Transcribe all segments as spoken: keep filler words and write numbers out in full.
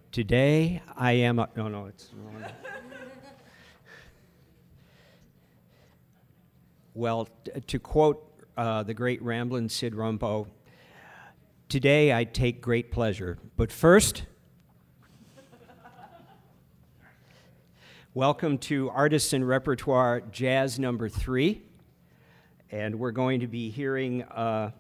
Today I am a, no, no, it's wrong. Well, t- to quote uh, the great Ramblin' Sid Rumpo, today I take great pleasure, but first, welcome to Artists and Repertoire Jazz number three, and we're going to be hearing uh,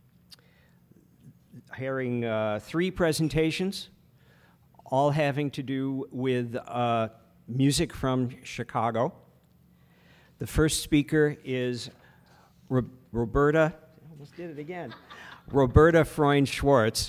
hearing uh, three presentations, all having to do with uh, music from Chicago. The first speaker is Ro- Roberta, I almost did it again, Roberta Freund-Schwarz.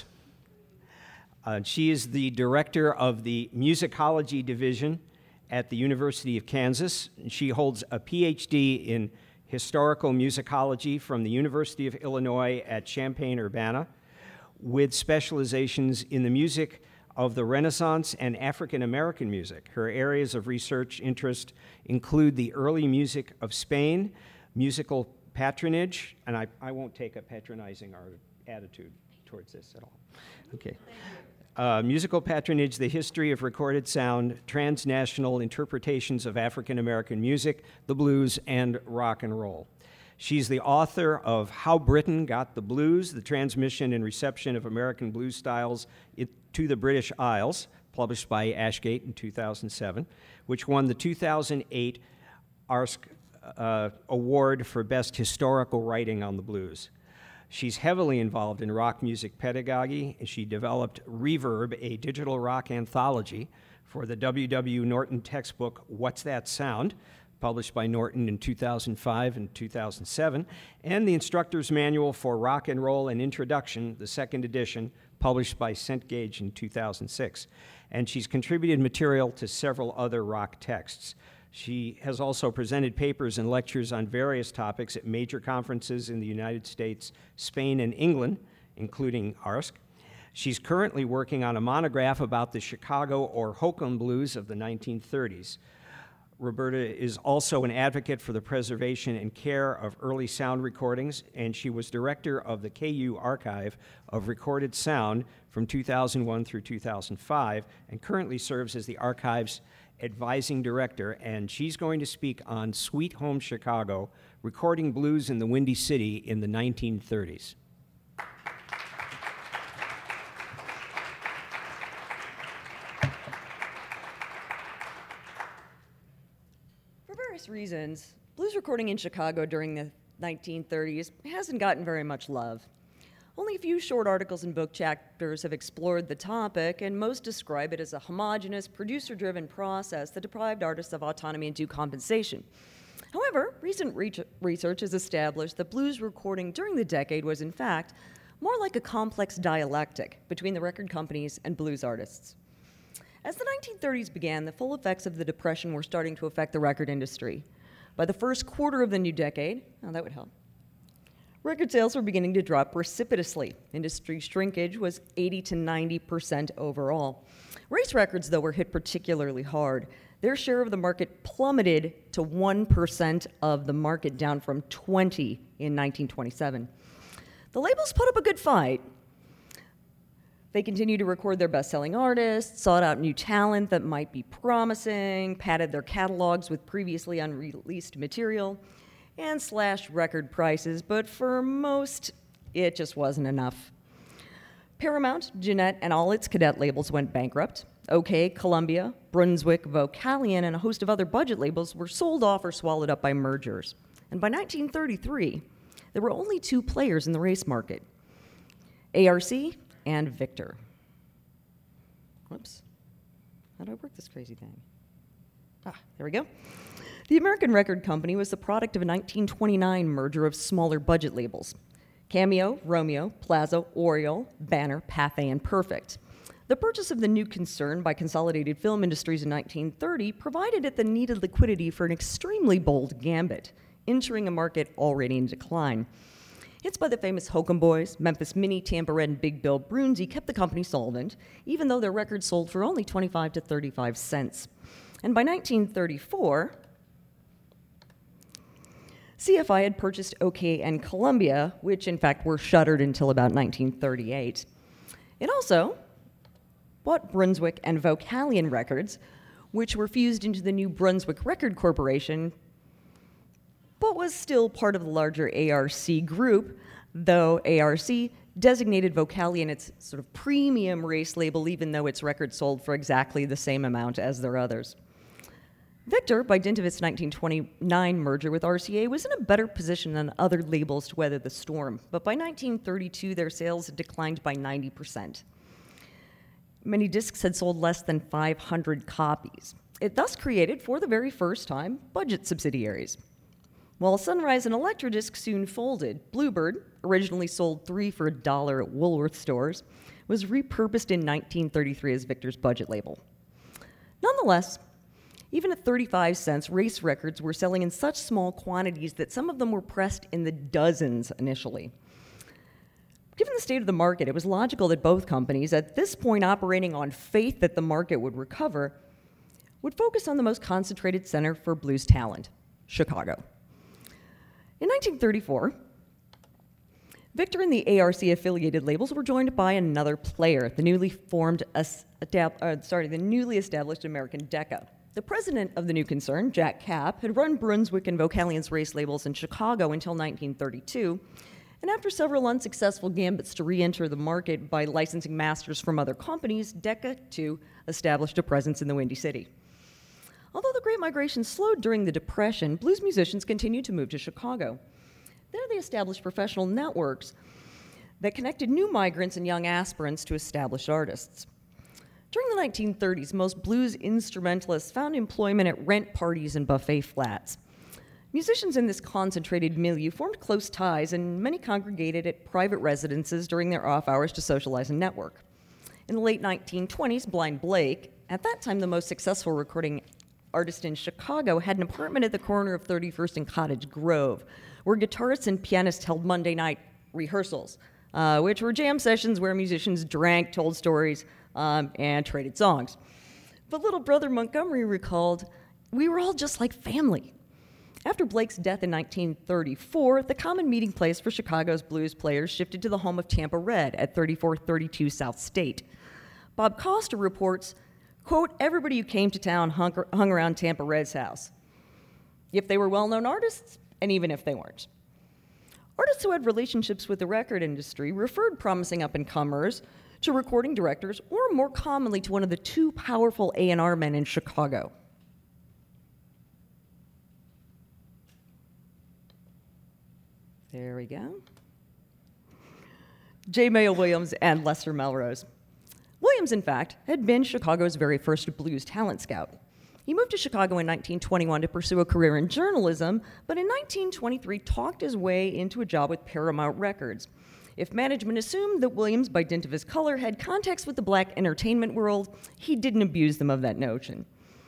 Uh, she is the director of the Musicology Division at the University of Kansas. She holds a P H D in historical musicology from the University of Illinois at Champaign-Urbana, with specializations in the music of the Renaissance and African American music. Her areas of research interest include the early music of Spain, musical patronage, and I, I won't take a patronizing our attitude towards this at all. Okay. Uh, musical patronage, the history of recorded sound, transnational interpretations of African American music, the blues, and rock and roll. She's the author of How Britain Got the Blues, the transmission and reception of American blues styles it, to the British Isles, published by Ashgate in two thousand seven, which won the two thousand eight ARSC uh, Award for Best Historical Writing on the Blues. She's heavily involved in rock music pedagogy. She developed Reverb, a digital rock anthology for the W W Norton textbook, What's That Sound?, published by Norton in two thousand five and two thousand seven, and the Instructor's Manual for Rock and Roll and Introduction, the second edition, published by Cengage in two thousand six. And she's contributed material to several other rock texts. She has also presented papers and lectures on various topics at major conferences in the United States, Spain, and England, including ARSC. She's currently working on a monograph about the Chicago or Hokum blues of the nineteen thirties. Roberta is also an advocate for the preservation and care of early sound recordings, and she was director of the K U Archive of Recorded Sound from two thousand one through two thousand five, and currently serves as the archive's advising director. And she's going to speak on Sweet Home Chicago, recording blues in the Windy City in the nineteen thirties. Reasons, blues recording in Chicago during the nineteen thirties hasn't gotten very much love. Only a few short articles and book chapters have explored the topic, and most describe it as a homogeneous, producer-driven process that deprived artists of autonomy and due compensation. However, recent re- research has established that blues recording during the decade was, in fact, more like a complex dialectic between the record companies and blues artists. As the nineteen thirties began, the full effects of the Depression were starting to affect the record industry. By the first quarter of the new decade, oh, that would help, record sales were beginning to drop precipitously. Industry shrinkage was eighty to ninety percent overall. Race records, though, were hit particularly hard. Their share of the market plummeted to one percent of the market, down from twenty in nineteen twenty-seven. The labels put up a good fight. They continued to record their best-selling artists, sought out new talent that might be promising, padded their catalogs with previously unreleased material, and slashed record prices, but for most, it just wasn't enough. Paramount, Jeanette, and all its cadet labels went bankrupt. OK, Columbia, Brunswick, Vocalion, and a host of other budget labels were sold off or swallowed up by mergers. And by nineteen thirty-three, there were only two players in the race market, A R C and Victor. Whoops. How do I work this crazy thing? Ah, there we go. The American Record Company was the product of a nineteen twenty-nine merger of smaller budget labels: Cameo, Romeo, Plaza, Oriole, Banner, Pathé, and Perfect. The purchase of the new concern by Consolidated Film Industries in nineteen thirty provided it the needed liquidity for an extremely bold gambit, entering a market already in decline. Hits by the famous Hokum Boys, Memphis Minnie, Tampa Red, and Big Bill Broonzy kept the company solvent, even though their records sold for only twenty-five to thirty-five cents. And by nineteen thirty-four, C F I had purchased OK and Columbia, which in fact were shuttered until about nineteen thirty-eight. It also bought Brunswick and Vocalion Records, which were fused into the new Brunswick Record Corporation, but was still part of the larger A R C group, though A R C designated Vocalion its sort of premium race label, even though its records sold for exactly the same amount as their others. Victor, by dint of its nineteen twenty-nine merger with R C A, was in a better position than other labels to weather the storm, but by nineteen thirty-two, their sales had declined by ninety percent. Many discs had sold less than five hundred copies. It thus created, for the very first time, budget subsidiaries. While Sunrise and Electrodisc soon folded, Bluebird, originally sold three for a dollar at Woolworth stores, was repurposed in nineteen thirty-three as Victor's budget label. Nonetheless, even at thirty-five cents, Race records were selling in such small quantities that some of them were pressed in the dozens initially. Given the state of the market, it was logical that both companies, at this point operating on faith that the market would recover, would focus on the most concentrated center for blues talent, Chicago. In nineteen thirty-four, Victor and the A R C-affiliated labels were joined by another player, the newly formed, uh, sorry, the newly established American Decca. The president of the new concern, Jack Kapp, had run Brunswick and Vocalion's race labels in Chicago until nineteen thirty-two, and after several unsuccessful gambits to re-enter the market by licensing masters from other companies, Decca, too, established a presence in the Windy City. Although the Great Migration slowed during the Depression, blues musicians continued to move to Chicago. There they established professional networks that connected new migrants and young aspirants to established artists. During the nineteen thirties, most blues instrumentalists found employment at rent parties and buffet flats. Musicians in this concentrated milieu formed close ties, and many congregated at private residences during their off hours to socialize and network. In the late nineteen twenties, Blind Blake, at that time the most successful recording artist in Chicago, had an apartment at the corner of thirty-first and Cottage Grove, where guitarists and pianists held Monday night rehearsals, uh, which were jam sessions where musicians drank, told stories, um, and traded songs. But little brother Montgomery recalled, "We were all just like family." After Blake's death in nineteen thirty-four, the common meeting place for Chicago's blues players shifted to the home of Tampa Red at thirty-four thirty-two South State. Bob Costa reports, quote, "Everybody who came to town hung, hung around Tampa Red's house, if they were well-known artists, and even if they weren't." Artists who had relationships with the record industry referred promising up-and-comers to recording directors, or more commonly to one of the two powerful A and R men in Chicago. There we go. J. Mayo Williams and Lester Melrose. Williams, in fact, had been Chicago's very first blues talent scout. He moved to Chicago in nineteen twenty-one to pursue a career in journalism, but in nineteen twenty-three talked his way into a job with Paramount Records. If management assumed that Williams, by dint of his color, had contacts with the black entertainment world, he didn't abuse them of that notion.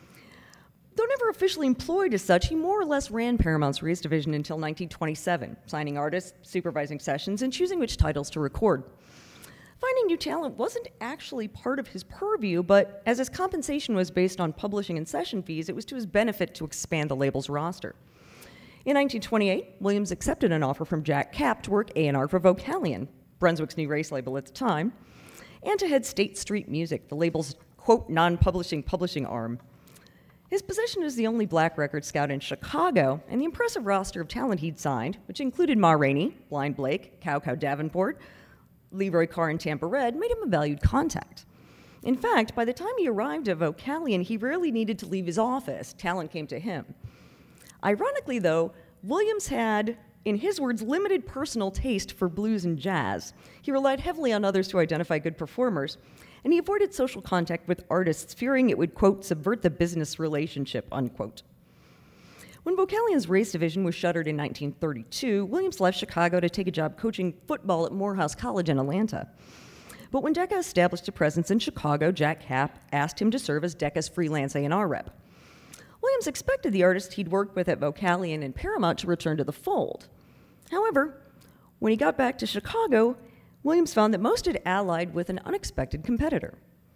Though never officially employed as such, he more or less ran Paramount's race division until nineteen twenty-seven, signing artists, supervising sessions, and choosing which titles to record. Finding new talent wasn't actually part of his purview, but as his compensation was based on publishing and session fees, it was to his benefit to expand the label's roster. In nineteen twenty-eight, Williams accepted an offer from Jack Kapp to work A and R for Vocalion, Brunswick's new race label at the time, and to head State Street Music, the label's, quote, non-publishing publishing arm. His position as the only black record scout in Chicago, and the impressive roster of talent he'd signed, which included Ma Rainey, Blind Blake, Cow Cow Davenport, Leroy Carr, and Tampa Red, made him a valued contact. In fact, by the time he arrived at Vocalion, he rarely needed to leave his office. Talent came to him. Ironically, though, Williams had, in his words, limited personal taste for blues and jazz. He relied heavily on others to identify good performers, and he avoided social contact with artists, fearing it would, quote, subvert the business relationship, unquote. When Vocalion's race division was shuttered in nineteen thirty-two, Williams left Chicago to take a job coaching football at Morehouse College in Atlanta. But when Decca established a presence in Chicago, Jack Kapp asked him to serve as Decca's freelance A and R rep. Williams expected the artist he'd worked with at Vocalion and Paramount to return to the fold. However, when he got back to Chicago, Williams found that most had allied with an unexpected competitor.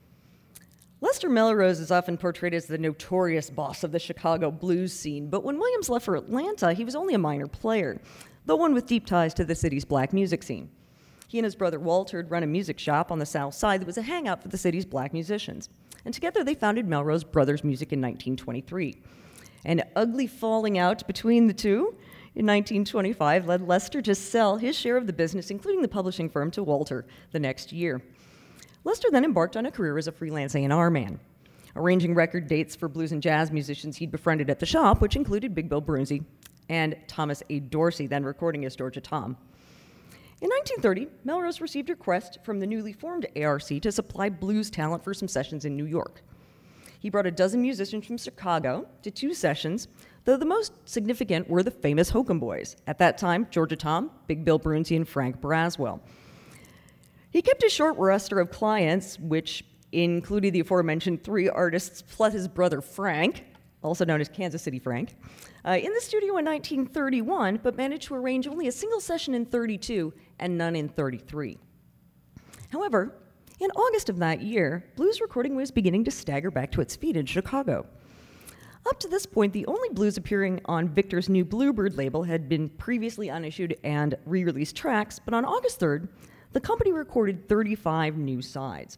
Lester Melrose is often portrayed as the notorious boss of the Chicago blues scene, but when Williams left for Atlanta, he was only a minor player, though one with deep ties to the city's black music scene. He and his brother Walter had run a music shop on the South Side that was a hangout for the city's black musicians. And together they founded Melrose Brothers Music in nineteen twenty-three. An ugly falling out between the two in nineteen twenty-five led Lester to sell his share of the business, including the publishing firm, to Walter the next year. Lester then embarked on a career as a freelance A and R man, arranging record dates for blues and jazz musicians he'd befriended at the shop, which included Big Bill Broonzy and Thomas A. Dorsey, then recording as Georgia Tom. In nineteen thirty, Melrose received a request from the newly formed A R C to supply blues talent for some sessions in New York. He brought a dozen musicians from Chicago to two sessions, though the most significant were the famous Hokum Boys. At that time, Georgia Tom, Big Bill Broonzy, and Frank Braswell. He kept a short roster of clients, which included the aforementioned three artists plus his brother Frank, also known as Kansas City Frank, uh, in the studio in nineteen thirty-one, but managed to arrange only a single session in thirty-two and none in thirty-three. However, in August of that year, blues recording was beginning to stagger back to its feet in Chicago. Up to this point, the only blues appearing on Victor's new Bluebird label had been previously unissued and re-released tracks, but on August third, the company recorded thirty-five new sides.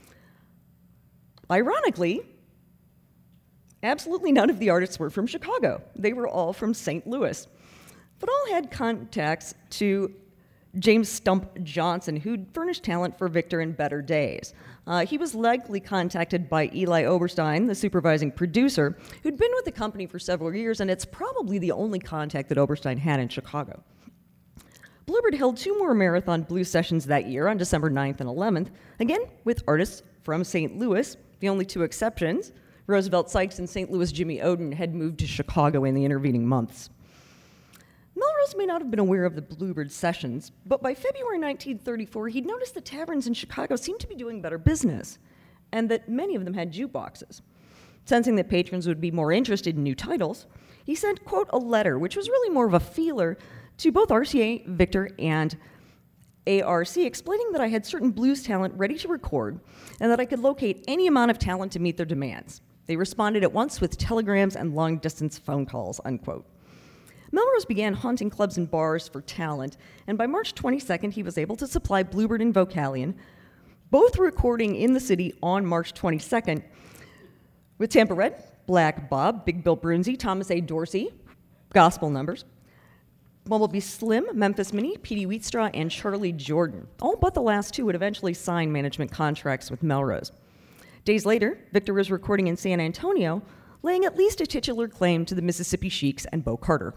Ironically, absolutely none of the artists were from Chicago. They were all from Saint Louis, but all had contacts to James Stump Johnson, who'd furnished talent for Victor in better days. Uh, he was likely contacted by Eli Oberstein, the supervising producer, who'd been with the company for several years, and it's probably the only contact that Oberstein had in Chicago. Bluebird held two more marathon blues sessions that year on December ninth and eleventh, again with artists from Saint Louis. The only two exceptions, Roosevelt Sykes and Saint Louis Jimmy Oden, had moved to Chicago in the intervening months. Melrose may not have been aware of the Bluebird sessions, but by February nineteen thirty-four, he'd noticed that taverns in Chicago seemed to be doing better business, and that many of them had jukeboxes. Sensing that patrons would be more interested in new titles, he sent, quote, a letter, which was really more of a feeler, to both R C A, Victor, and A R C, explaining that I had certain blues talent ready to record, and that I could locate any amount of talent to meet their demands. They responded at once with telegrams and long-distance phone calls, unquote. Melrose began haunting clubs and bars for talent, and by March twenty-second, he was able to supply Bluebird and Vocalion, both recording in the city on March twenty-second, with Tampa Red, Black Bob, Big Bill Broonzy, Thomas A. Dorsey, gospel numbers, Bumblebee Slim, Memphis Minnie, Petey Wheatstraw, and Charlie Jordan. All but the last two would eventually sign management contracts with Melrose. Days later, Victor was recording in San Antonio, laying at least a titular claim to the Mississippi Sheiks and Bo Carter.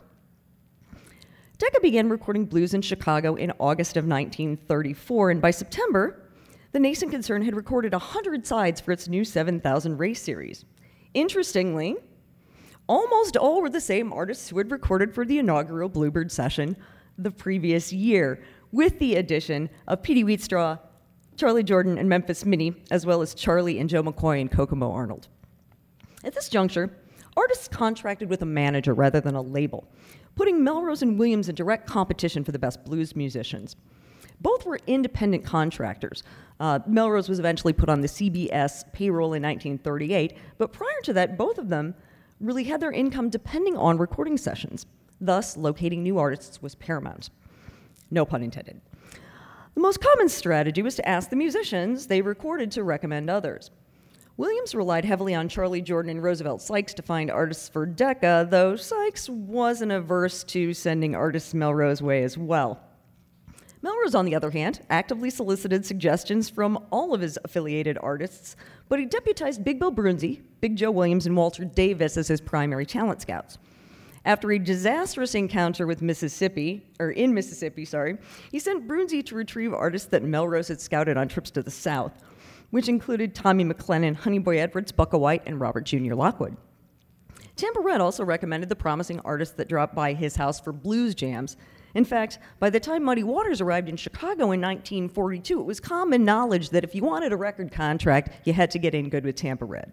Decca began recording blues in Chicago in August of nineteen thirty-four, and by September, the nascent concern had recorded one hundred sides for its new seven thousand race series. Interestingly, almost all were the same artists who had recorded for the inaugural Bluebird session the previous year, with the addition of Petey Wheatstraw, Charlie Jordan, and Memphis Minnie, as well as Charlie and Joe McCoy and Kokomo Arnold. At this juncture, artists contracted with a manager rather than a label, putting Melrose and Williams in direct competition for the best blues musicians. Both were independent contractors. Uh, Melrose was eventually put on the C B S payroll in nineteen thirty-eight, but prior to that, both of them really had their income depending on recording sessions. Thus, locating new artists was paramount. No pun intended. The most common strategy was to ask the musicians they recorded to recommend others. Williams relied heavily on Charlie Jordan and Roosevelt Sykes to find artists for Decca, though Sykes wasn't averse to sending artists Melrose way as well. Melrose, on the other hand, actively solicited suggestions from all of his affiliated artists, but he deputized Big Bill Broonzy, Big Joe Williams, and Walter Davis as his primary talent scouts. After a disastrous encounter with Mississippi, or in Mississippi, sorry, he sent Broonzy to retrieve artists that Melrose had scouted on trips to the South, which included Tommy McLennan, Honeyboy Edwards, Bucka White, and Robert Junior Lockwood. Tampa Red also recommended the promising artists that dropped by his house for blues jams. In fact, by the time Muddy Waters arrived in Chicago in nineteen forty-two, it was common knowledge that if you wanted a record contract, you had to get in good with Tampa Red.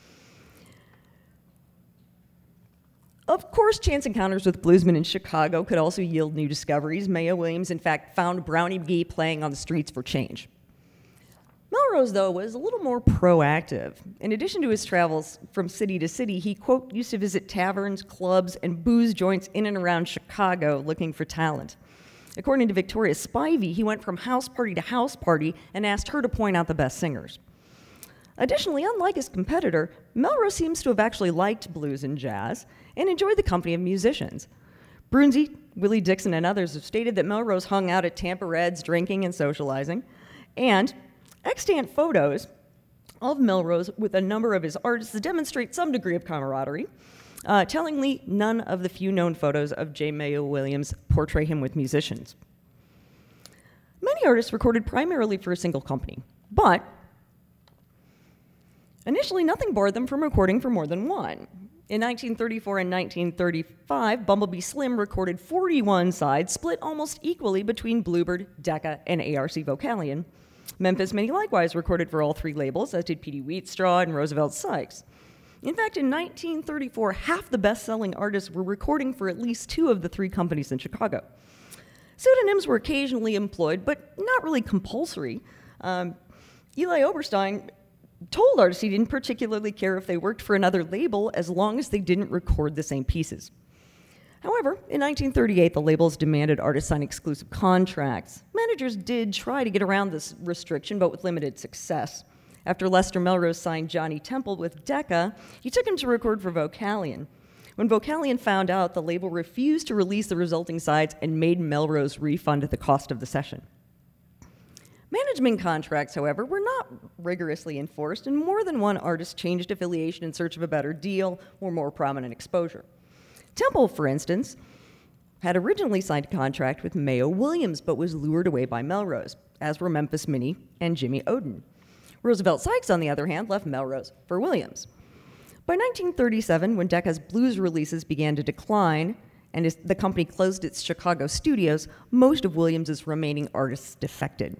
Of course, chance encounters with bluesmen in Chicago could also yield new discoveries. Mayo Williams, in fact, found Brownie McGee playing on the streets for change. Melrose, though, was a little more proactive. In addition to his travels from city to city, he, quote, used to visit taverns, clubs, and booze joints in and around Chicago looking for talent. According to Victoria Spivey, he went from house party to house party and asked her to point out the best singers. Additionally, unlike his competitor, Melrose seems to have actually liked blues and jazz and enjoyed the company of musicians. Brunsey, Willie Dixon, and others have stated that Melrose hung out at Tampa Reds drinking and socializing, and extant photos of Melrose with a number of his artists demonstrate some degree of camaraderie. Uh, tellingly, none of the few known photos of J. Mayo Williams portray him with musicians. Many artists recorded primarily for a single company, but initially nothing barred them from recording for more than one. In nineteen thirty-four and nineteen thirty-five, Bumblebee Slim recorded forty-one sides, split almost equally between Bluebird, Decca, and A R C Vocalion. Memphis Minnie likewise recorded for all three labels, as did Petey Wheatstraw and Roosevelt Sykes. In fact, in nineteen thirty-four, half the best-selling artists were recording for at least two of the three companies in Chicago. Pseudonyms were occasionally employed, but not really compulsory. Um, Eli Oberstein told artists he didn't particularly care if they worked for another label as long as they didn't record the same pieces. However, in nineteen thirty-eight, the labels demanded artists sign exclusive contracts. Managers did try to get around this restriction, but with limited success. After Lester Melrose signed Johnny Temple with Decca, he took him to record for Vocalion. When Vocalion found out, the label refused to release the resulting sides and made Melrose refund the cost of the session. Management contracts, however, were not rigorously enforced, and more than one artist changed affiliation in search of a better deal or more prominent exposure. Temple, for instance, had originally signed a contract with Mayo Williams, but was lured away by Melrose, as were Memphis Minnie and Jimmy Oden. Roosevelt Sykes, on the other hand, left Melrose for Williams. By nineteen thirty-seven, when Decca's blues releases began to decline and his, the company closed its Chicago studios, most of Williams's remaining artists defected.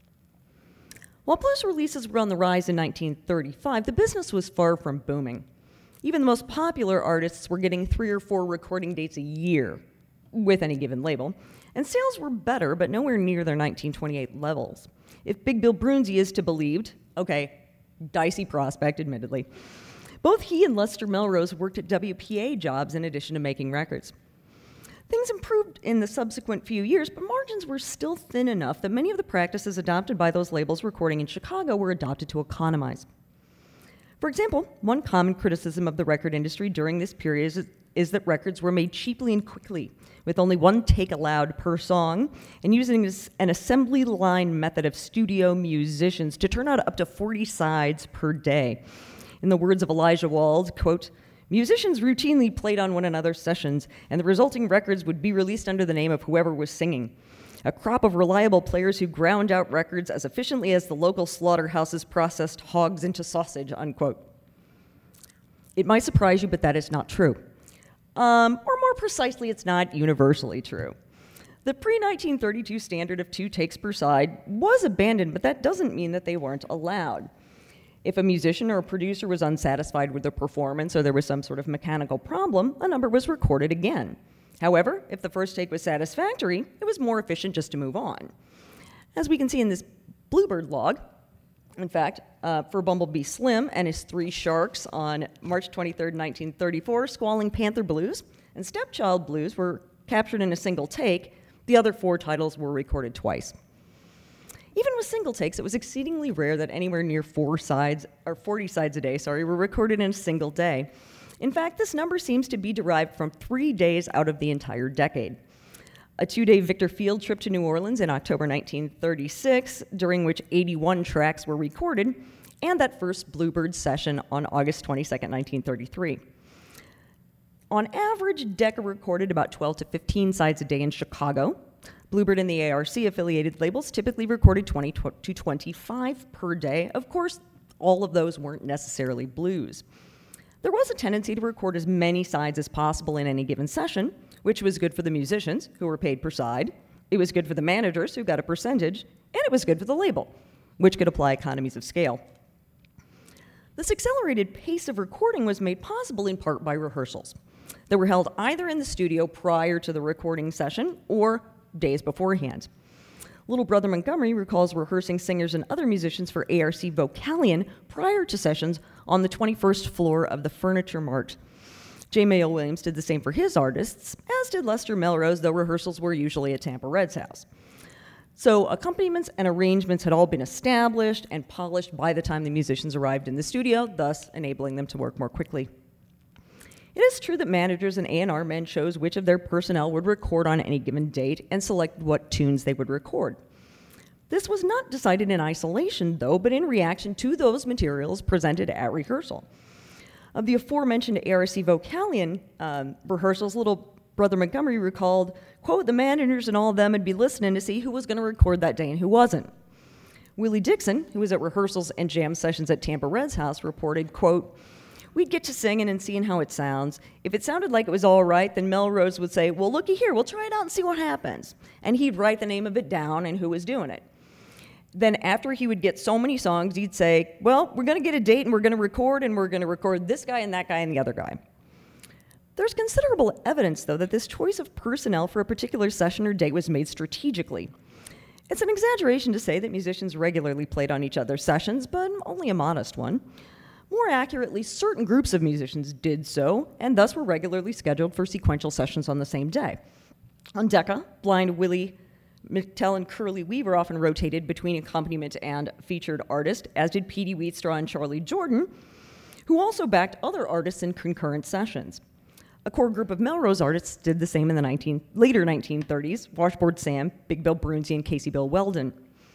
While blues releases were on the rise in nineteen thirty-five, the business was far from booming. Even the most popular artists were getting three or four recording dates a year with any given label, and sales were better, but nowhere near their nineteen twenty-eight levels. If Big Bill Brunsey is to be believed, okay, dicey prospect, admittedly, both he and Lester Melrose worked at W P A jobs in addition to making records. Things improved in the subsequent few years, but margins were still thin enough that many of the practices adopted by those labels recording in Chicago were adopted to economize. For example, one common criticism of the record industry during this period is, is that records were made cheaply and quickly, with only one take allowed per song, and using an assembly line method of studio musicians to turn out up to forty sides per day. In the words of Elijah Wald, quote, "Musicians routinely played on one another's sessions, and the resulting records would be released under the name of whoever was singing. A crop of reliable players who ground out records as efficiently as the local slaughterhouses processed hogs into sausage," unquote. It might surprise you, but that is not true. Um, or more precisely, it's not universally true. The pre nineteen thirty-two standard of two takes per side was abandoned, but that doesn't mean that they weren't allowed. If a musician or a producer was unsatisfied with the performance or there was some sort of mechanical problem, a number was recorded again. However, if the first take was satisfactory, it was more efficient just to move on. As we can see in this Bluebird log, in fact, uh, for Bumblebee Slim and his Three Sharks on March twenty-third, nineteen thirty-four, Squalling Panther Blues and Stepchild Blues were captured in a single take. The other four titles were recorded twice. Even with single takes, it was exceedingly rare that anywhere near four sides, or forty sides a day, sorry, were recorded in a single day. In fact, this number seems to be derived from three days out of the entire decade. A two-day Victor Field trip to New Orleans in October nineteen thirty-six, during which eighty-one tracks were recorded, and that first Bluebird session on August twenty-second, nineteen thirty-three. On average, Decca recorded about twelve to fifteen sides a day in Chicago. Bluebird and the A R C-affiliated labels typically recorded twenty to twenty-five per day. Of course, all of those weren't necessarily blues. There was a tendency to record as many sides as possible in any given session, which was good for the musicians, who were paid per side. It was good for the managers, who got a percentage, and it was good for the label, which could apply economies of scale. This accelerated pace of recording was made possible in part by rehearsals that were held either in the studio prior to the recording session or days beforehand. Little Brother Montgomery recalls rehearsing singers and other musicians for A R C Vocalion prior to sessions on the twenty-first floor of the Furniture Mart. J. Mayo Williams did the same for his artists, as did Lester Melrose, though rehearsals were usually at Tampa Red's house. So accompaniments and arrangements had all been established and polished by the time the musicians arrived in the studio, thus enabling them to work more quickly. It is true that managers and A and R men chose which of their personnel would record on any given date and select what tunes they would record. This was not decided in isolation, though, but in reaction to those materials presented at rehearsal. Of the aforementioned A R C Vocalion um, rehearsals, little Brother Montgomery recalled, quote, the managers and all of them would be listening to see who was going to record that day and who wasn't. Willie Dixon, who was at rehearsals and jam sessions at Tampa Red's house, reported, quote, we'd get to singing and seeing how it sounds. If it sounded like it was all right, then Melrose would say, well, looky here, we'll try it out and see what happens. And he'd write the name of it down and who was doing it. Then after he would get so many songs, he'd say, well, we're going to get a date and we're going to record, and we're going to record this guy and that guy and the other guy. There's considerable evidence, though, that this choice of personnel for a particular session or date was made strategically. It's an exaggeration to say that musicians regularly played on each other's sessions, but only a modest one. More accurately, certain groups of musicians did so, and thus were regularly scheduled for sequential sessions on the same day. On Decca, blind Willie McTell and Curly Weaver often rotated between accompaniment and featured artist, as did Petey Wheatstraw and Charlie Jordan, who also backed other artists in concurrent sessions. A core group of Melrose artists did the same in the nineteen, later nineteen thirties, Washboard Sam, Big Bill Brunzi, and Casey Bill Weldon.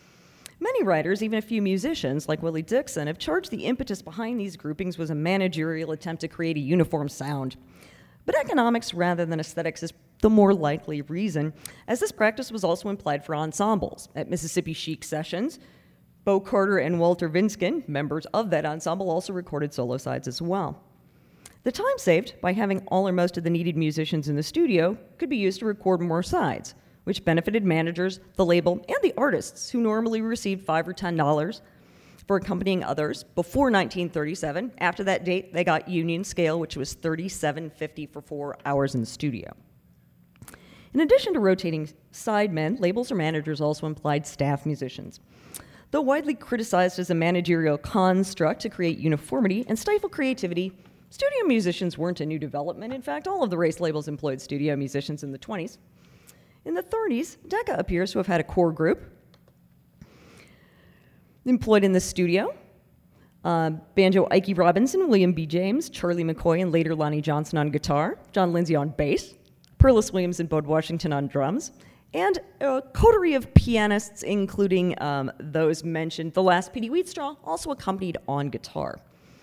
Many writers, even a few musicians like Willie Dixon, have charged the impetus behind these groupings was a managerial attempt to create a uniform sound. But economics rather than aesthetics is the more likely reason, as this practice was also implied for ensembles. At Mississippi Chic sessions, Bo Carter and Walter Vinskin, members of that ensemble, also recorded solo sides as well. The time saved by having all or most of the needed musicians in the studio could be used to record more sides, which benefited managers, the label, and the artists, who normally received five or ten dollars for accompanying others before nineteen thirty-seven. After that date, they got union scale, which was thirty-seven fifty for four hours in the studio. In addition to rotating sidemen, labels or managers also implied staff musicians. Though widely criticized as a managerial construct to create uniformity and stifle creativity, studio musicians weren't a new development. In fact, all of the race labels employed studio musicians in the twenties. In the thirties, Decca appears to have had a core group employed in the studio. Uh, banjo Ike Robinson, William B. James, Charlie McCoy, and later Lonnie Johnson on guitar, John Lindsay on bass, Perlis Williams and Bud Washington on drums, and a coterie of pianists, including um, those mentioned, the last Petey Wheatstraw, also accompanied on guitar.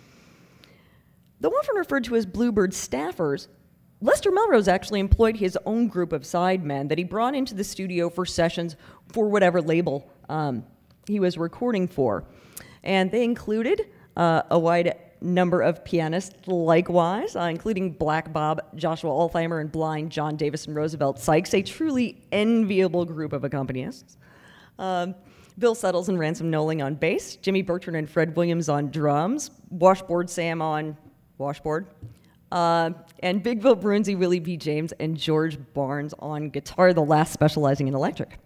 Though often referred to as Bluebird staffers, Lester Melrose actually employed his own group of sidemen that he brought into the studio for sessions for whatever label um, he was recording for. And they included uh, a wide number of pianists likewise, uh, including Black Bob, Joshua Altheimer, and blind John Davis and Roosevelt Sykes, a truly enviable group of accompanists. Um, Bill Settles and Ransom Knowling on bass, Jimmy Bertrand and Fred Williams on drums, Washboard Sam on washboard, uh, and Big Bill Brunzi, Willie B. James, and George Barnes on guitar, the last specializing in electric.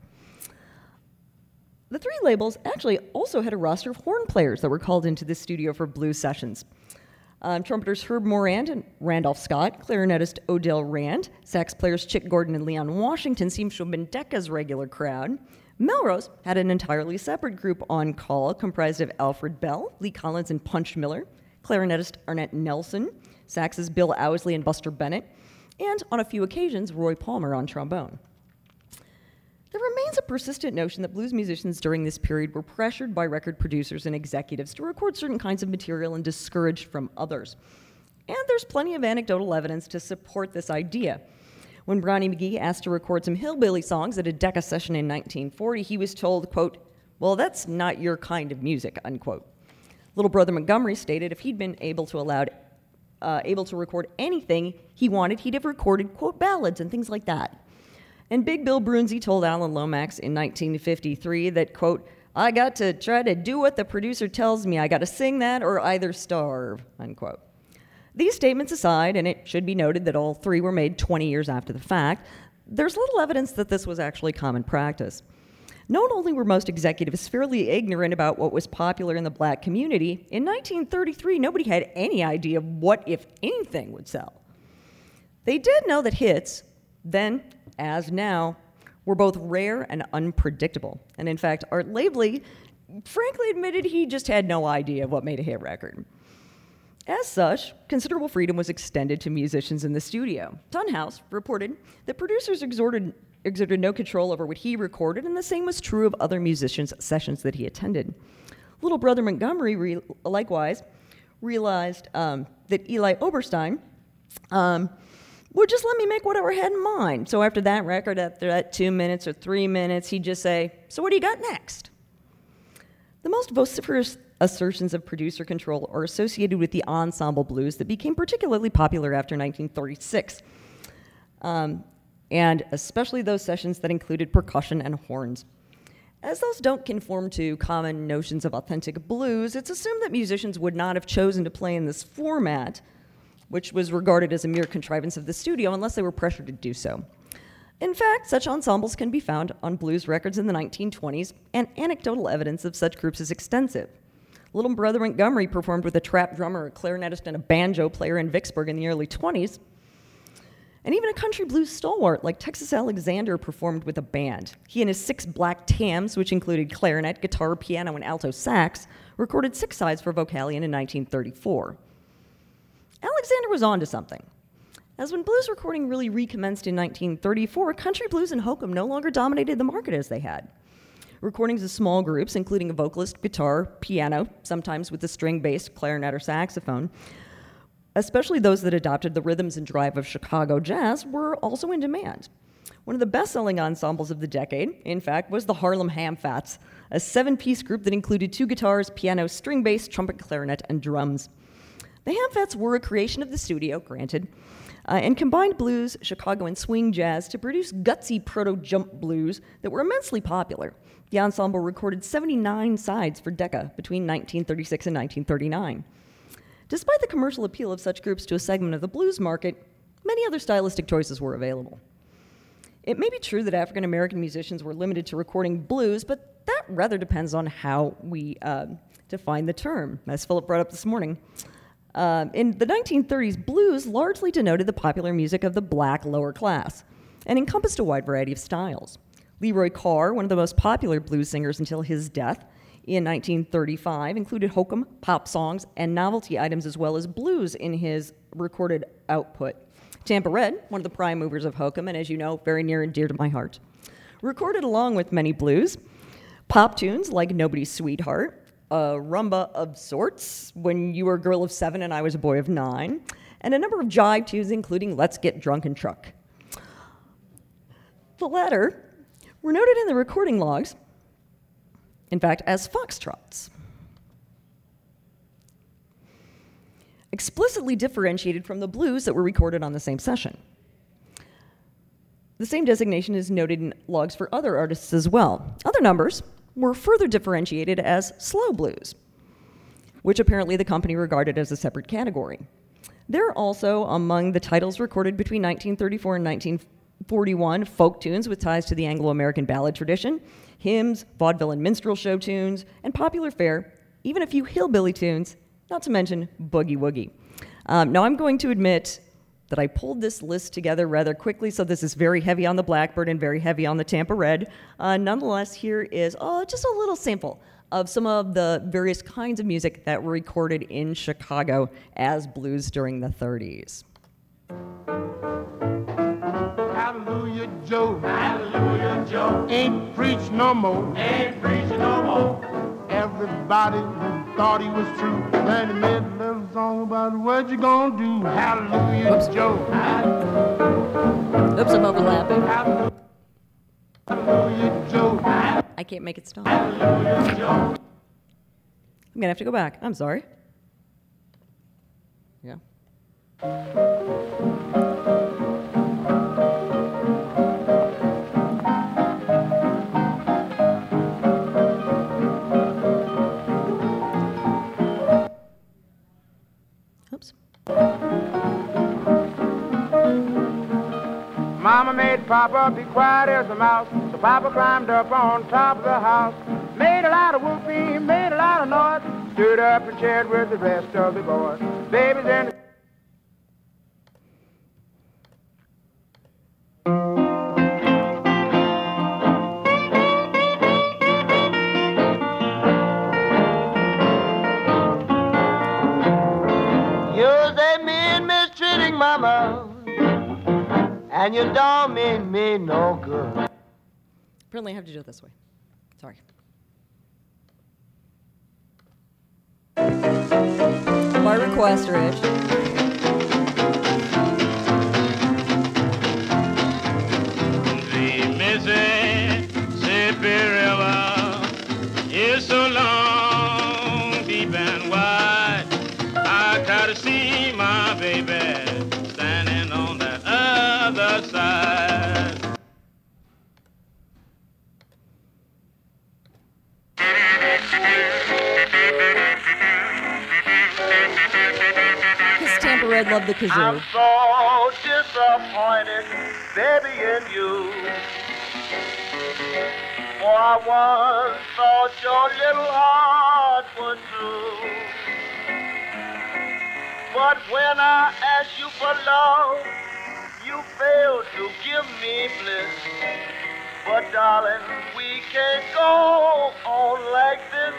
The three labels actually also had a roster of horn players that were called into the studio for blues sessions. Um, trumpeters Herb Morand and Randolph Scott, clarinetist Odell Rand, sax players Chick Gordon and Leon Washington seems to have been Decca's regular crowd. Melrose had an entirely separate group on call comprised of Alfred Bell, Lee Collins, and Punch Miller, clarinetist Arnett Nelson, saxes Bill Owsley and Buster Bennett, and on a few occasions, Roy Palmer on trombone. There remains a persistent notion that blues musicians during this period were pressured by record producers and executives to record certain kinds of material and discouraged from others. And there's plenty of anecdotal evidence to support this idea. When Brownie McGhee asked to record some hillbilly songs at a Decca session in nineteen forty, he was told, quote, well, that's not your kind of music, unquote. Little Brother Montgomery stated if he'd been able to allowed, uh, able to record anything he wanted, he'd have recorded, quote, ballads and things like that. And Big Bill Brunzi told Alan Lomax in nineteen fifty-three that, quote, I got to try to do what the producer tells me. I got to sing that or either starve, unquote. These statements aside, and it should be noted that all three were made twenty years after the fact, there's little evidence that this was actually common practice. Not only were most executives fairly ignorant about what was popular in the black community, in nineteen thirty-three, nobody had any idea what, if anything, would sell. They did know that hits, then as now, were both rare and unpredictable. And in fact, Art Laveley frankly admitted he just had no idea what made a hit record. As such, considerable freedom was extended to musicians in the studio. Tunhouse reported that producers exhorted, exerted no control over what he recorded, and the same was true of other musicians' sessions that he attended. Little Brother Montgomery, re- likewise, realized um, that Eli Oberstein um, would just let me make whatever I had in mind. So after that record, after that two minutes or three minutes, he'd just say, "So what do you got next?" The most vociferous assertions of producer control are associated with the ensemble blues that became particularly popular after nineteen thirty-six, um, and especially those sessions that included percussion and horns. As those don't conform to common notions of authentic blues, it's assumed that musicians would not have chosen to play in this format, which was regarded as a mere contrivance of the studio, unless they were pressured to do so. In fact, such ensembles can be found on blues records in the nineteen twenties, and anecdotal evidence of such groups is extensive. Little Brother Montgomery performed with a trap drummer, a clarinetist, and a banjo player in Vicksburg in the early twenties. And even a country blues stalwart like Texas Alexander performed with a band. He and his six black tams, which included clarinet, guitar, piano, and alto sax, recorded six sides for Vocalion in nineteen thirty-four. Alexander was onto something. As when blues recording really recommenced in nineteen thirty-four, country blues and hokum no longer dominated the market as they had. Recordings of small groups, including a vocalist, guitar, piano, sometimes with a string-based clarinet or saxophone, especially those that adopted the rhythms and drive of Chicago jazz, were also in demand. One of the best-selling ensembles of the decade, in fact, was the Harlem Hamfats, a seven-piece group that included two guitars, piano, string-bass, trumpet, clarinet, and drums. The Hamfats were a creation of the studio, granted, uh, and combined blues, Chicago, and swing jazz to produce gutsy proto-jump blues that were immensely popular. The ensemble recorded seventy-nine sides for Decca between nineteen thirty-six and nineteen thirty-nine. Despite the commercial appeal of such groups to a segment of the blues market, many other stylistic choices were available. It may be true that African American musicians were limited to recording blues, but that rather depends on how we uh, define the term, as Philip brought up this morning. Uh, in the nineteen thirties, blues largely denoted the popular music of the black lower class and encompassed a wide variety of styles. Leroy Carr, one of the most popular blues singers until his death in nineteen thirty-five, included hokum, pop songs, and novelty items as well as blues in his recorded output. Tampa Red, one of the prime movers of hokum, and as you know, very near and dear to my heart, recorded along with many blues, pop tunes like Nobody's Sweetheart, a rumba of sorts, When You Were a Girl of Seven and I Was a Boy of Nine, and a number of jive tunes including Let's Get Drunk and Truck. The latter were noted in the recording logs, in fact, as foxtrots, explicitly differentiated from the blues that were recorded on the same session. The same designation is noted in logs for other artists as well. Other numbers were further differentiated as slow blues, which apparently the company regarded as a separate category. They're also among the titles recorded between nineteen thirty-four and nineteen forty-one folk tunes with ties to the Anglo-American ballad tradition, hymns, vaudeville and minstrel show tunes, and popular fare, even a few hillbilly tunes, not to mention boogie woogie. Um, now I'm going to admit that I pulled this list together rather quickly, so this is very heavy on the Blackbird and very heavy on the Tampa Red. Uh, nonetheless, here is oh, just a little sample of some of the various kinds of music that were recorded in Chicago as blues during the thirties. Hallelujah, Joe. Hallelujah, Joe. Ain't preach no more. Ain't preach no more. Everybody who thought he was true, then he made a little song about what you gonna do. Hallelujah, Oops. Joe. Hallelujah. Oops, I'm overlapping. Hallelujah, Joe. I can't make it stop. Hallelujah, Joe. I'm gonna have to go back. I'm sorry. Yeah. Oops. Mama made Papa be quiet as a mouse, so Papa climbed up on top of the house, made a lot of whooping, made a lot of noise, stood up and chatted with the rest of the boys. Babies in the You say me mistreating mama, and you don't mean me no good. Apparently I have to do it this way. Sorry. By request, Rich. The Mississippi River is so long, deep and wide. I gotta see my baby standing on that other side. His Tampa Red loved the I'm kazoo. so disappointed, baby, in you. For I once thought your little heart was true. But when I asked you for love, you failed to give me bliss. But darling, we can't go on like this.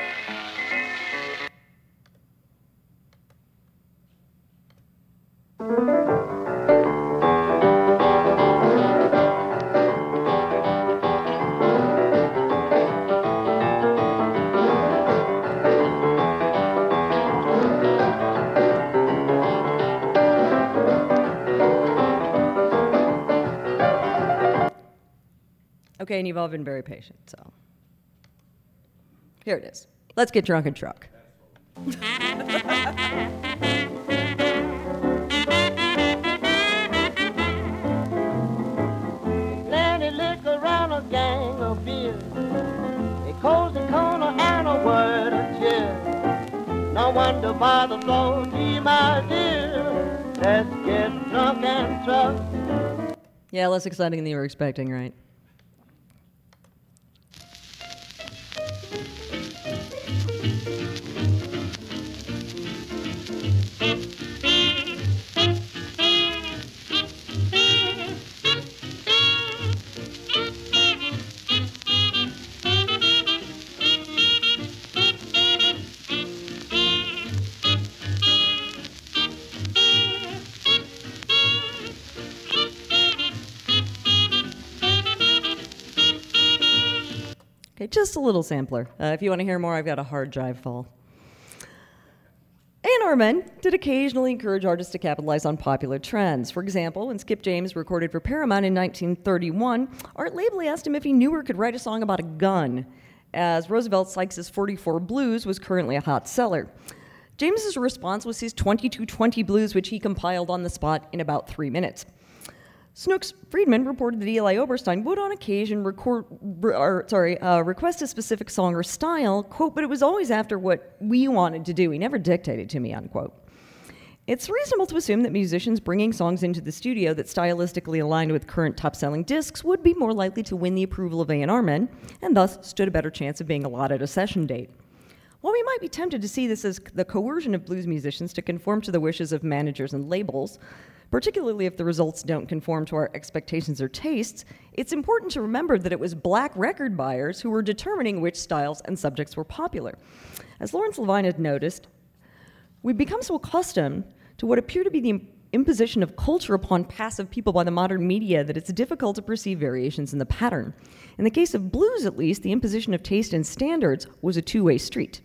Okay, and you've all been very patient, so. Here it is. Let's get drunk and truck. Plenty liquor around a gang of beer, a cozy corner and a word of cheer. No wonder by the flow, gee, my dear, let's get drunk and truck. Yeah, less exciting than you were expecting, right? Okay, just a little sampler. Uh, if you want to hear more, I've got a hard drive full. A and R men did occasionally encourage artists to capitalize on popular trends. For example, when Skip James recorded for Paramount in nineteen thirty-one, Art Labley asked him if he knew or could write a song about a gun, as Roosevelt Sykes' forty-four Blues was currently a hot seller. James's response was his twenty-two twenty Blues, which he compiled on the spot in about three minutes. Snooks Friedman reported that Eli Oberstein would on occasion record, or, sorry, uh, request a specific song or style, quote, but it was always after what we wanted to do. He never dictated to me, unquote. It's reasonable to assume that musicians bringing songs into the studio that stylistically aligned with current top-selling discs would be more likely to win the approval of A and R men, and thus stood a better chance of being allotted a session date. While we might be tempted to see this as the coercion of blues musicians to conform to the wishes of managers and labels, particularly if the results don't conform to our expectations or tastes, it's important to remember that it was black record buyers who were determining which styles and subjects were popular. As Lawrence Levine had noticed, we've become so accustomed to what appear to be the imposition of culture upon passive people by the modern media that it's difficult to perceive variations in the pattern. In the case of blues, at least, the imposition of taste and standards was a two-way street.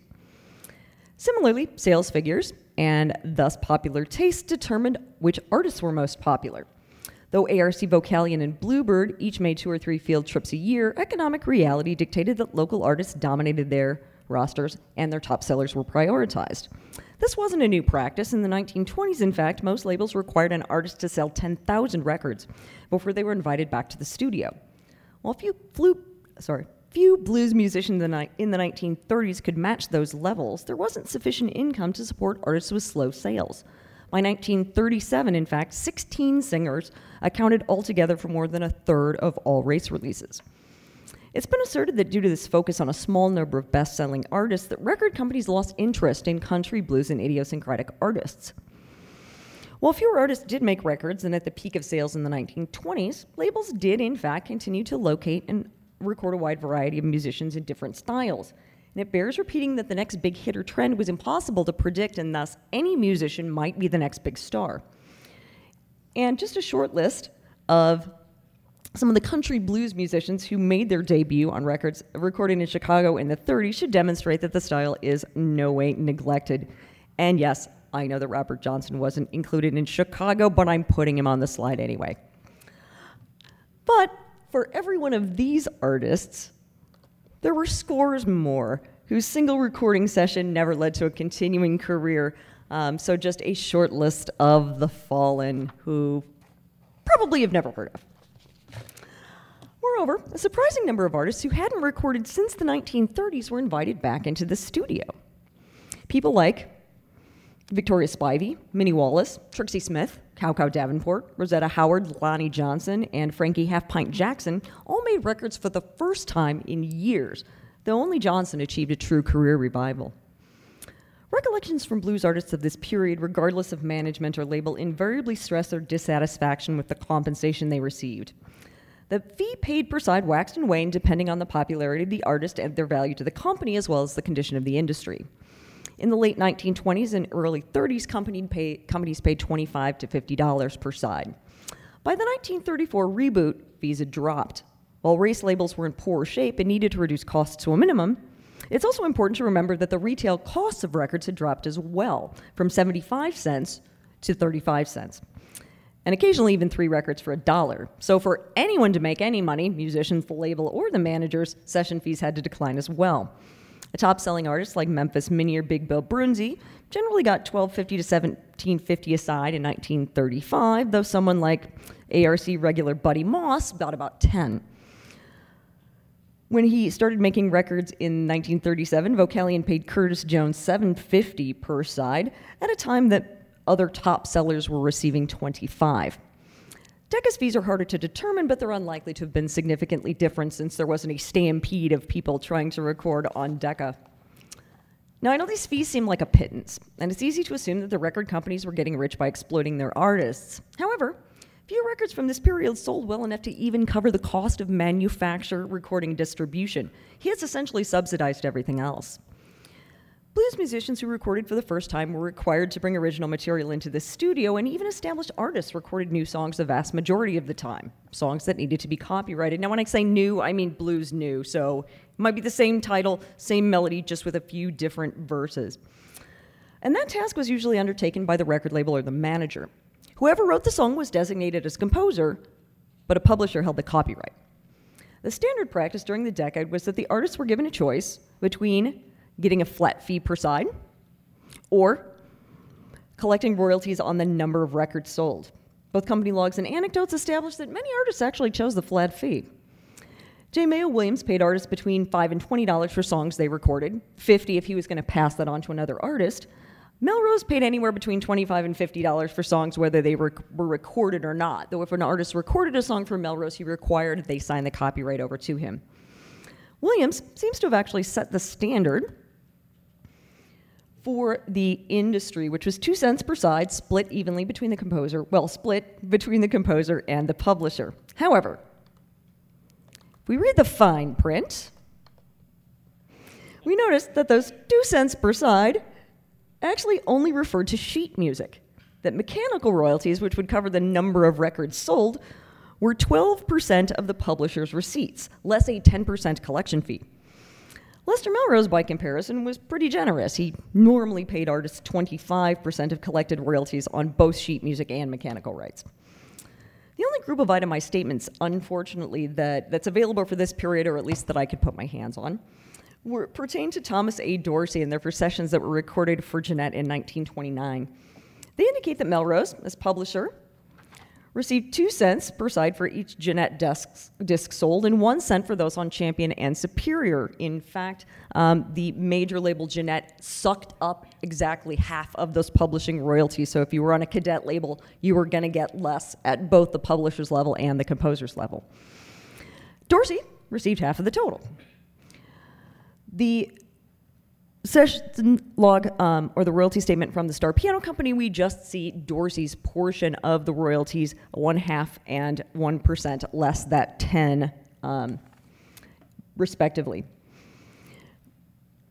Similarly, sales figures, and thus popular taste, determined which artists were most popular. Though A R C Vocalion and Bluebird each made two or three field trips a year, economic reality dictated that local artists dominated their rosters and their top sellers were prioritized. This wasn't a new practice. In the nineteen twenties, in fact, most labels required an artist to sell ten thousand records before they were invited back to the studio. While few, flew, sorry, few blues musicians in the, in the nineteen thirties could match those levels, there wasn't sufficient income to support artists with slow sales. By nineteen thirty-seven, in fact, sixteen singers accounted altogether for more than a third of all race releases. It's been asserted that due to this focus on a small number of best-selling artists, that record companies lost interest in country, blues, and idiosyncratic artists. While fewer artists did make records than at the peak of sales in the nineteen twenties, labels did, in fact, continue to locate and record a wide variety of musicians in different styles. And it bears repeating that the next big hit or trend was impossible to predict, and thus any musician might be the next big star. And just a short list of some of the country blues musicians who made their debut on records recorded in Chicago in the thirties should demonstrate that the style is no way neglected. And yes, I know that Robert Johnson wasn't included in Chicago, but I'm putting him on the slide anyway. But for every one of these artists, there were scores more whose single recording session never led to a continuing career. Um, so just a short list of the fallen who probably you've never heard of. Moreover, a surprising number of artists who hadn't recorded since the nineteen thirties were invited back into the studio. People like Victoria Spivey, Minnie Wallace, Trixie Smith, Cow Cow Davenport, Rosetta Howard, Lonnie Johnson, and Frankie Half Pint Jackson all made records for the first time in years, though only Johnson achieved a true career revival. Recollections from blues artists of this period, regardless of management or label, invariably stress their dissatisfaction with the compensation they received. The fee paid per side waxed and waned depending on the popularity of the artist and their value to the company, as well as the condition of the industry. In the late nineteen twenties and early thirties, company pay, companies paid twenty-five to fifty dollars per side. By the nineteen thirty-four reboot, fees had dropped. While race labels were in poor shape and needed to reduce costs to a minimum, it's also important to remember that the retail costs of records had dropped as well, from seventy-five cents to thirty-five cents. And occasionally even three records for a dollar. So for anyone to make any money, musicians, the label, or the managers, session fees had to decline as well. A top-selling artist like Memphis Minnie or Big Bill Brunzi generally got twelve fifty to seventeen fifty a side in nineteen thirty-five, though someone like A R C regular Buddy Moss got about ten. When he started making records in nineteen thirty-seven, Vocalion paid Curtis Jones seven fifty per side at a time that other top sellers were receiving twenty-five. Decca's fees are harder to determine, but they're unlikely to have been significantly different since there wasn't a stampede of people trying to record on Decca. Now, I know these fees seem like a pittance, and it's easy to assume that the record companies were getting rich by exploiting their artists. However, few records from this period sold well enough to even cover the cost of manufacture, recording, distribution. Hits essentially subsidized everything else. Blues musicians who recorded for the first time were required to bring original material into the studio, and even established artists recorded new songs the vast majority of the time, songs that needed to be copyrighted. Now, when I say new, I mean blues new, so it might be the same title, same melody, just with a few different verses. And that task was usually undertaken by the record label or the manager. Whoever wrote the song was designated as composer, but a publisher held the copyright. The standard practice during the decade was that the artists were given a choice between getting a flat fee per side, or collecting royalties on the number of records sold. Both company logs and anecdotes establish that many artists actually chose the flat fee. J. Mayo Williams paid artists between five dollars and twenty dollars for songs they recorded, fifty dollars if he was going to pass that on to another artist. Melrose paid anywhere between twenty-five dollars and fifty dollars for songs whether they rec- were recorded or not, though if an artist recorded a song for Melrose, he required they sign the copyright over to him. Williams seems to have actually set the standard for the industry, which was two cents per side, split evenly between the composer, well, split between the composer and the publisher. However, if we read the fine print, we notice that those two cents per side actually only referred to sheet music, that mechanical royalties, which would cover the number of records sold, were twelve percent of the publisher's receipts, less a ten percent collection fee. Lester Melrose, by comparison, was pretty generous. He normally paid artists twenty-five percent of collected royalties on both sheet music and mechanical rights. The only group of itemized statements, unfortunately, that, that's available for this period, or at least that I could put my hands on, were pertain to Thomas A. Dorsey and their for sessions that were recorded for Jeanette in nineteen twenty-nine. They indicate that Melrose, as publisher, received two cents per side for each Jeanette disc, disc sold, and one cent for those on Champion and Superior. In fact, um, the major label Jeanette sucked up exactly half of those publishing royalties. So if you were on a cadet label, you were going to get less at both the publisher's level and the composer's level. Dorsey received half of the total. The session log, um, or the royalty statement from the Star Piano Company, we just see Dorsey's portion of the royalties, one half and one percent less that ten, um, respectively.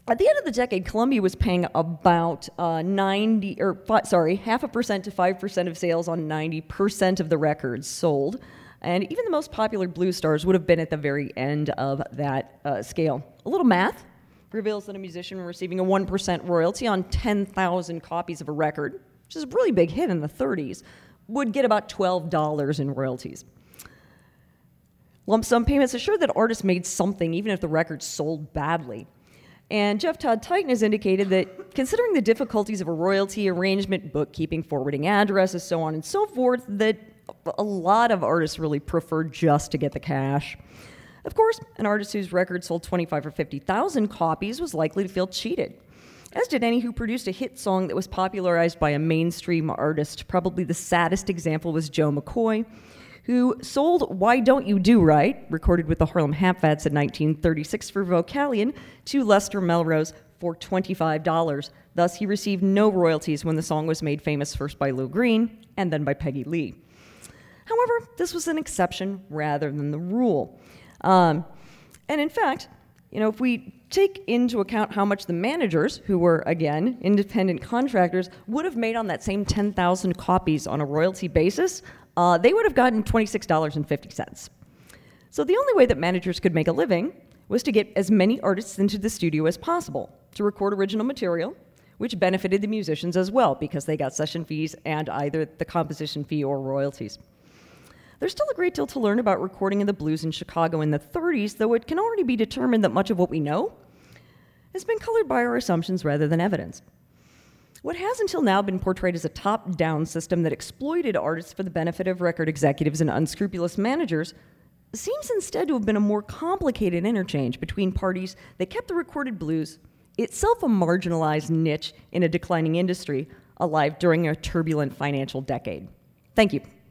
At the end of the decade, Columbia was paying about uh, ninety, or fi- sorry, half a percent to five percent of sales on ninety percent of the records sold, and even the most popular blues stars would have been at the very end of that uh, scale. A little math reveals that a musician receiving a one percent royalty on ten thousand copies of a record, which is a really big hit in the thirties, would get about twelve dollars in royalties. Lump sum payments assured that artists made something even if the record sold badly. And Jeff Todd Titan has indicated that considering the difficulties of a royalty arrangement, bookkeeping, forwarding addresses, so on and so forth, that a lot of artists really prefer just to get the cash. Of course, an artist whose record sold twenty-five or fifty thousand copies was likely to feel cheated, as did any who produced a hit song that was popularized by a mainstream artist. Probably the saddest example was Joe McCoy, who sold Why Don't You Do Right, recorded with the Harlem Hapfats in nineteen thirty-six for Vocalion, to Lester Melrose for twenty-five dollars. Thus, he received no royalties when the song was made famous first by Lou Green and then by Peggy Lee. However, this was an exception rather than the rule. Um, and in fact, you know, if we take into account how much the managers, who were, again, independent contractors, would have made on that same ten thousand copies on a royalty basis, uh, they would have gotten twenty-six dollars and fifty cents. So the only way that managers could make a living was to get as many artists into the studio as possible to record original material, which benefited the musicians as well because they got session fees and either the composition fee or royalties. There's still a great deal to learn about recording in the blues in Chicago in the thirties, though it can already be determined that much of what we know has been colored by our assumptions rather than evidence. What has until now been portrayed as a top-down system that exploited artists for the benefit of record executives and unscrupulous managers seems instead to have been a more complicated interchange between parties that kept the recorded blues, itself a marginalized niche in a declining industry, alive during a turbulent financial decade. Thank you.